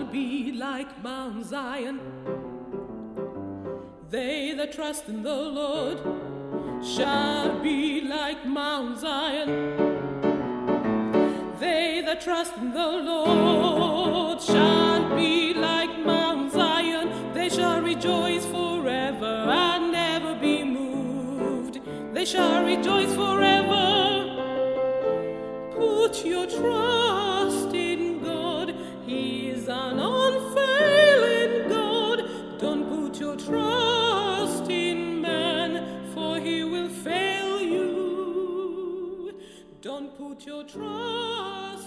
shall be like Mount Zion. They that trust in the Lord shall be like Mount Zion. They that trust in the Lord shall be like Mount Zion. They shall rejoice forever and never be moved. They shall rejoice forever. Put your trust in God. He is an unfailing God. Don't put your trust in man, for he will fail you. Don't put your trust